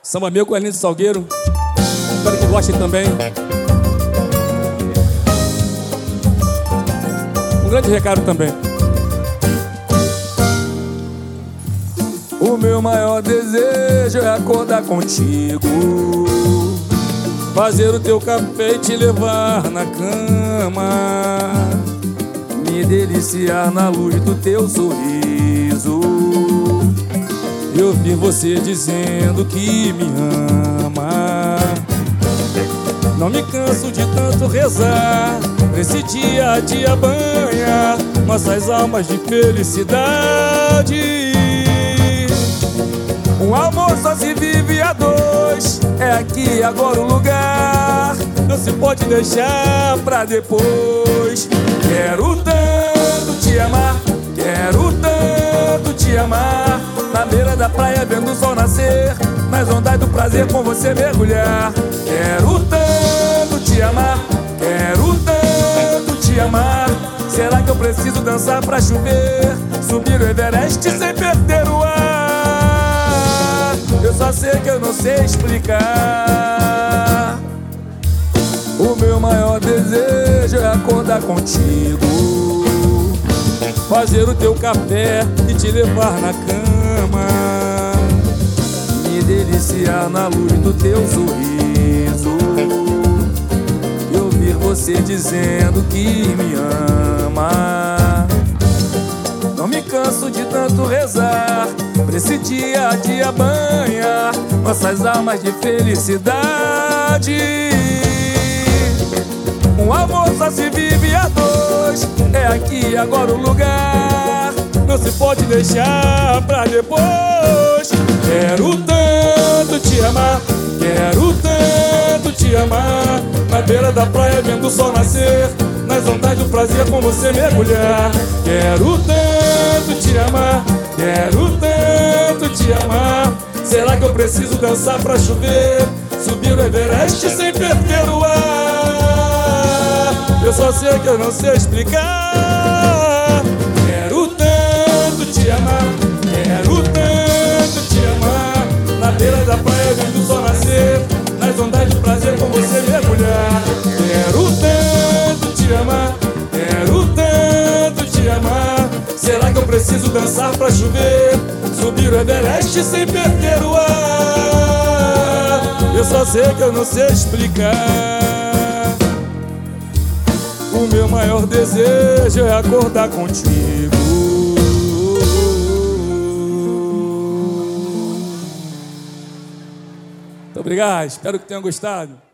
Samba meu com Arlindo Salgueiro. Espero que gostem também. Um grande recado também. O meu maior desejo é acordar contigo, fazer o teu café e te levar na cama, me deliciar na luz do teu sorriso e ouvir você dizendo que me ama. Não me canso de tanto rezar pra esse dia a dia banhar nossas almas de felicidade. Um amor só se vive a dois, é aqui agora o lugar, não se pode deixar pra depois. Quero tanto te amar, quero tanto te amar, na beira da praia vendo o sol nascer, nas ondas do prazer com você mergulhar. Quero tanto te amar, quero tanto te amar, será que eu preciso dançar pra chover, subir o Everest sem perder o ar? Eu só sei que eu não sei explicar. O meu maior desejo é acordar contigo, fazer o teu café e te levar na cama, me deliciar na luz do teu sorriso e ouvir você dizendo que me ama. Não me canso de tanto rezar pra esse dia a dia banhar nossas almas de felicidade. Um amor só se vive a dois, é aqui agora o lugar, não se pode deixar pra depois. Quero tanto te amar, quero tanto te amar, na beira da praia vendo o sol nascer, nas ondas do prazer com você mergulhar. Quero tanto te amar, quero tanto te amar, será que eu preciso dançar pra chover, subir o Everest sem perder o ar? Eu só sei que eu não sei explicar. Quero tanto te amar, quero tanto te amar, na beira da praia vendo o sol nascer, nas ondas de prazer com você mergulhar. Quero tanto te amar, quero tanto te amar, será que eu preciso dançar pra chover, subir o Everest sem perder o ar? Eu só sei que eu não sei explicar. O meu maior desejo é acordar contigo. Muito obrigado, espero que tenham gostado.